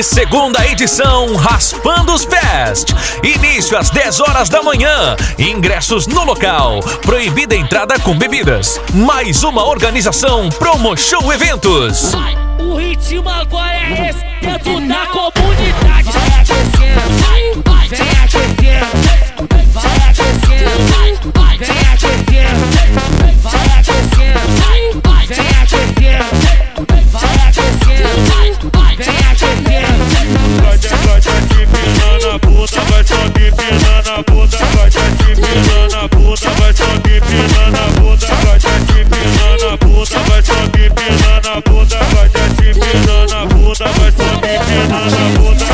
segunda edição Raspando os Fest. Início às 10 horas da manhã. Ingressos no local. Proibida entrada com bebidas. Mais uma organização Promo Show Eventos. O ritmo agora é esse, dentro da comunidade. Vai aquecendo, vem aquecendo, vai aquecendo, vem aquecendo, vai aquecendo, vem aquecendo, vai aquecendo, vem aquecendo. Vai te empinando a puta, vai te empinando a puta, vai te empinando a puta, vai te empinando a puta, vai te empinando a puta, vai te empinando a puta, vai te empinando a puta, vai te empinando a puta.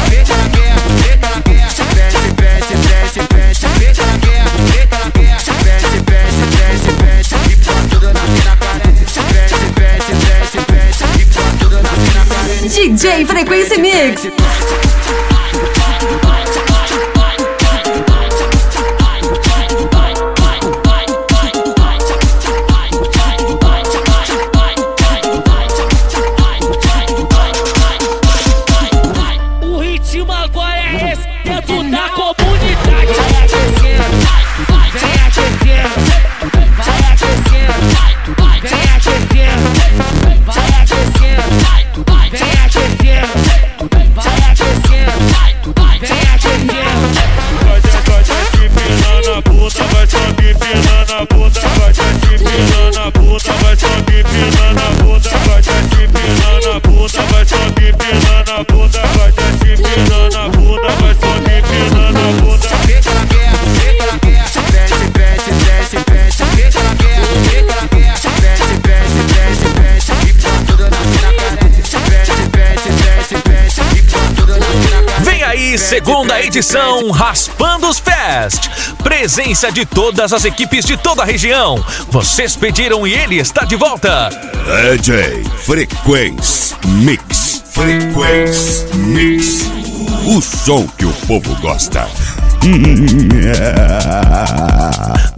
DJ Frequência Mix. O ritmo agora é esse, dentro da comunidade. Vai aquecendo, vem aquecendo, vai aquecendo, vem aquecendo, vai aquecendo, vem aquecendo, vai aquecendo, vem aquecendo. Vai te empinando a puta, vai te empinando a puta, vai te empinando a puta, vai te empinando a puta, vai te empinando a puta, vai te empinando a puta, vai te empinando a puta, vai te empinando a puta. Vem aí, segunda edição Raspando os Fest. Presença de todas as equipes de toda a região. Vocês pediram e ele está de volta. DJ Frequência Mix. Frequência Mix. O som que o povo gosta.